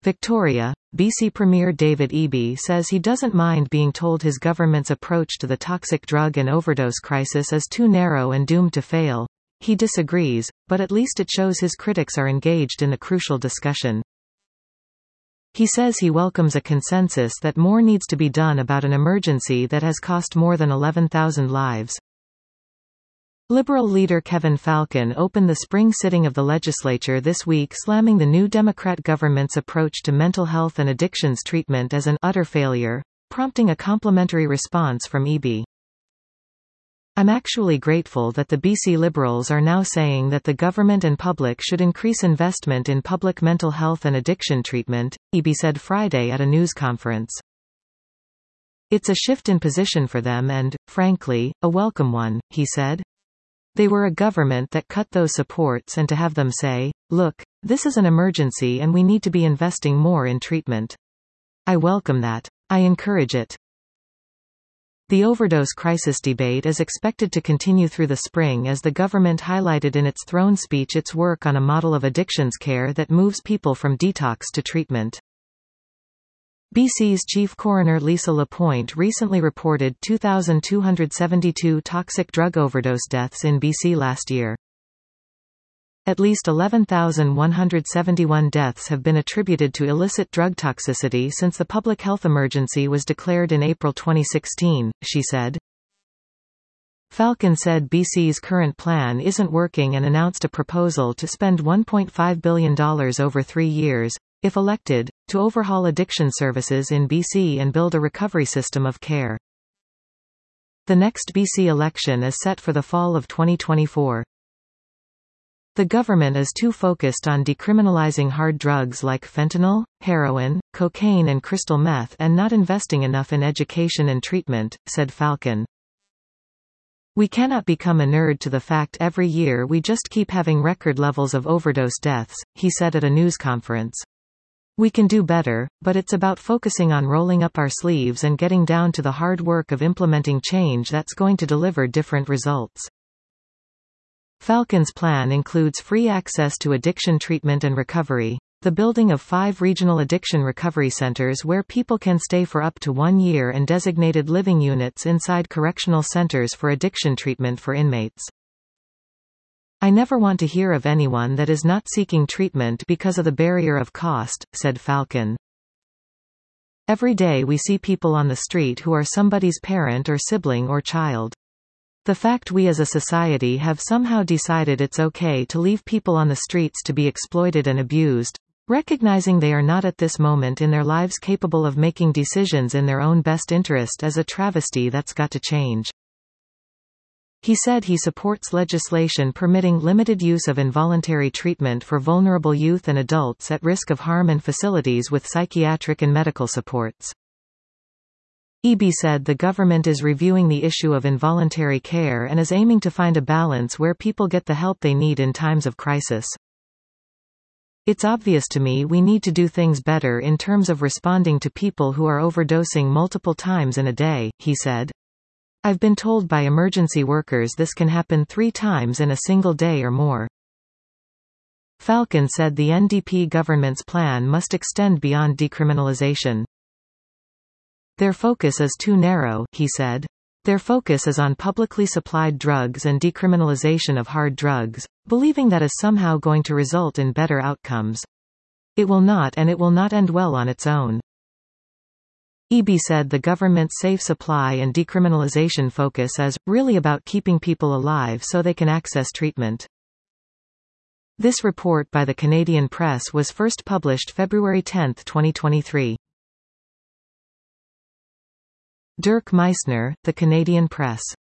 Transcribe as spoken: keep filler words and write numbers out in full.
Victoria, B C Premier David Eby says he doesn't mind being told his government's approach to the toxic drug and overdose crisis is too narrow and doomed to fail. He disagrees, but at least it shows his critics are engaged in the crucial discussion. He says he welcomes a consensus that more needs to be done about an emergency that has cost more than eleven thousand lives. Liberal leader Kevin Falcon opened the spring sitting of the legislature this week, slamming the new Democrat government's approach to mental health and addictions treatment as an utter failure, prompting a complimentary response from Eby. "I'm actually grateful that the B C Liberals are now saying that the government and public should increase investment in public mental health and addiction treatment," Eby said Friday at a news conference. "It's a shift in position for them and, frankly, a welcome one," he said. "They were a government that cut those supports, and to have them say, 'Look, this is an emergency and we need to be investing more in treatment.' I welcome that. I encourage it." The overdose crisis debate is expected to continue through the spring as the government highlighted in its throne speech its work on a model of addictions care that moves people from detox to treatment. B C's chief coroner Lisa Lapointe recently reported two thousand two hundred seventy-two toxic drug overdose deaths in B C last year. At least eleven thousand one hundred seventy-one deaths have been attributed to illicit drug toxicity since the public health emergency was declared in April twenty sixteen, she said. Falcon said B C's current plan isn't working and announced a proposal to spend one point five billion dollars over three years, if elected, to overhaul addiction services in B C and build a recovery system of care. The next B C election is set for the fall of twenty twenty-four. The government is too focused on decriminalizing hard drugs like fentanyl, heroin, cocaine and crystal meth and not investing enough in education and treatment, said Falcon. "We cannot become inured to the fact every year we just keep having record levels of overdose deaths," he said at a news conference. "We can do better, but it's about focusing on rolling up our sleeves and getting down to the hard work of implementing change that's going to deliver different results." Falcon's plan includes free access to addiction treatment and recovery, the building of five regional addiction recovery centers where people can stay for up to one year and designated living units inside correctional centers for addiction treatment for inmates. "I never want to hear of anyone that is not seeking treatment because of the barrier of cost," said Falcon. "Every day we see people on the street who are somebody's parent or sibling or child. The fact we as a society have somehow decided it's okay to leave people on the streets to be exploited and abused, recognizing they are not at this moment in their lives capable of making decisions in their own best interest, is a travesty that's got to change." He said he supports legislation permitting limited use of involuntary treatment for vulnerable youth and adults at risk of harm in facilities with psychiatric and medical supports. Eby said the government is reviewing the issue of involuntary care and is aiming to find a balance where people get the help they need in times of crisis. "It's obvious to me we need to do things better in terms of responding to people who are overdosing multiple times in a day," he said. "I've been told by emergency workers this can happen three times in a single day or more." Falcon said the N D P government's plan must extend beyond decriminalization. "Their focus is too narrow," he said. "Their focus is on publicly supplied drugs and decriminalization of hard drugs, believing that is somehow going to result in better outcomes. It will not, and it will not end well on its own." Eby said the government's safe supply and decriminalization focus is, really about keeping people alive so they can access treatment. This report by the Canadian Press was first published February tenth twenty twenty-three. Dirk Meissner, The Canadian Press.